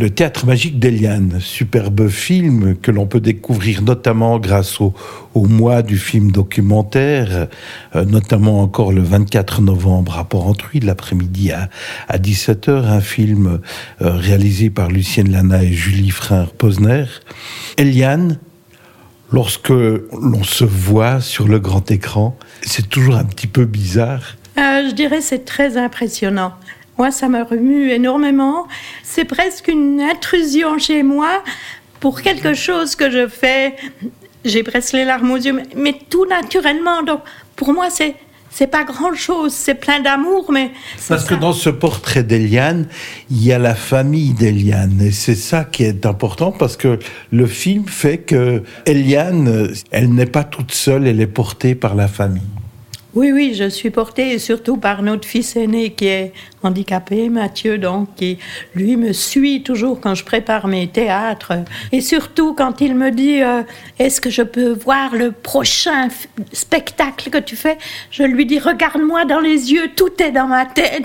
Le Théâtre magique d'Eliane, superbe film que l'on peut découvrir notamment grâce au mois du film documentaire, notamment encore le 24 novembre à Porrentruy, l'après-midi à 17h, un film réalisé par Lucienne Lana et Julie Frère-Posner. Eliane, lorsque l'on se voit sur le grand écran, c'est toujours un petit peu bizarre. Je dirais que c'est très impressionnant. Moi, ça me remue énormément. C'est presque une intrusion chez moi pour quelque chose que je fais. J'ai presque les larmes aux yeux, mais tout naturellement. Donc, pour moi, c'est pas grand-chose. C'est plein d'amour, mais... Parce que dans ce portrait d'Eliane, il y a la famille d'Eliane. Et c'est ça qui est important, parce que le film fait que Eliane, elle n'est pas toute seule, elle est portée par la famille. Oui, je suis portée, et surtout par notre fils aîné qui est handicapé, Mathieu, donc, qui, lui, me suit toujours quand je prépare mes théâtres. Et surtout, quand il me dit « Est-ce que je peux voir le prochain spectacle que tu fais ?» Je lui dis « Regarde-moi dans les yeux, tout est dans ma tête. »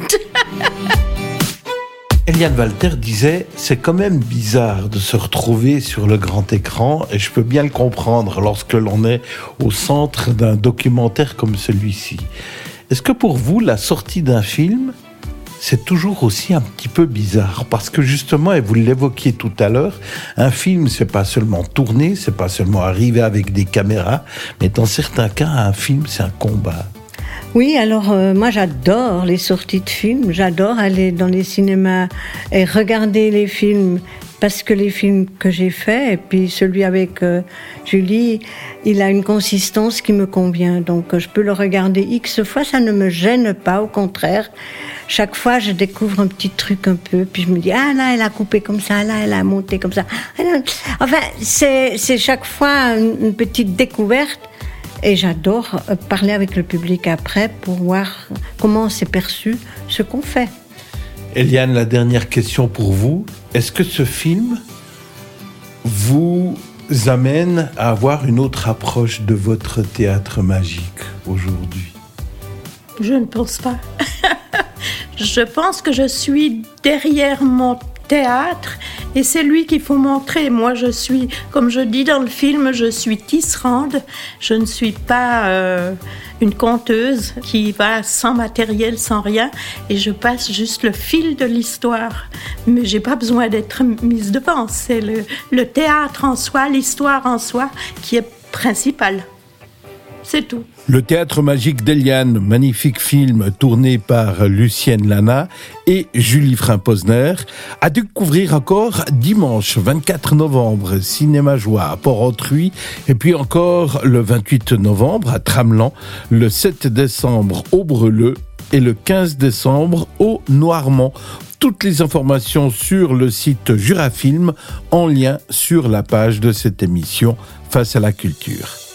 Eliane Walter disait « C'est quand même bizarre de se retrouver sur le grand écran et je peux bien le comprendre lorsque l'on est au centre d'un documentaire comme celui-ci. » Est-ce que pour vous, la sortie d'un film, c'est toujours aussi un petit peu bizarre? Parce que justement, et vous l'évoquiez tout à l'heure, un film, c'est pas seulement tourner, c'est pas seulement arriver avec des caméras, mais dans certains cas, un film, c'est un combat. Oui, alors moi j'adore les sorties de films, j'adore aller dans les cinémas et regarder les films parce que les films que j'ai faits, et puis celui avec Julie, il a une consistance qui me convient, donc je peux le regarder X fois, ça ne me gêne pas, au contraire. Chaque fois, je découvre un petit truc un peu, puis je me dis, ah là, elle a coupé comme ça, là, elle a monté comme ça. Enfin, c'est chaque fois une petite découverte. Et j'adore parler avec le public après pour voir comment c'est perçu ce qu'on fait. Eliane, la dernière question pour vous. Est-ce que ce film vous amène à avoir une autre approche de votre théâtre magique aujourd'hui? Je ne pense pas. Je pense que je suis derrière mon théâtre et c'est lui qu'il faut montrer. Moi, je suis, comme je dis dans le film, je suis tisserande. Je ne suis pas une conteuse qui va sans matériel, sans rien, et je passe juste le fil de l'histoire. Mais j'ai pas besoin d'être mise devant. C'est le théâtre en soi, l'histoire en soi qui est principale. C'est tout. Le Théâtre magique d'Eliane, magnifique film tourné par Lucienne Lana et Julie Frère-Posner, à découvrir encore dimanche 24 novembre, Cinéma Joie à Porrentruy, et puis encore le 28 novembre à Tramelan, le 7 décembre au Breleux et le 15 décembre au Noirmont. Toutes les informations sur le site Jurafilm en lien sur la page de cette émission Face à la culture.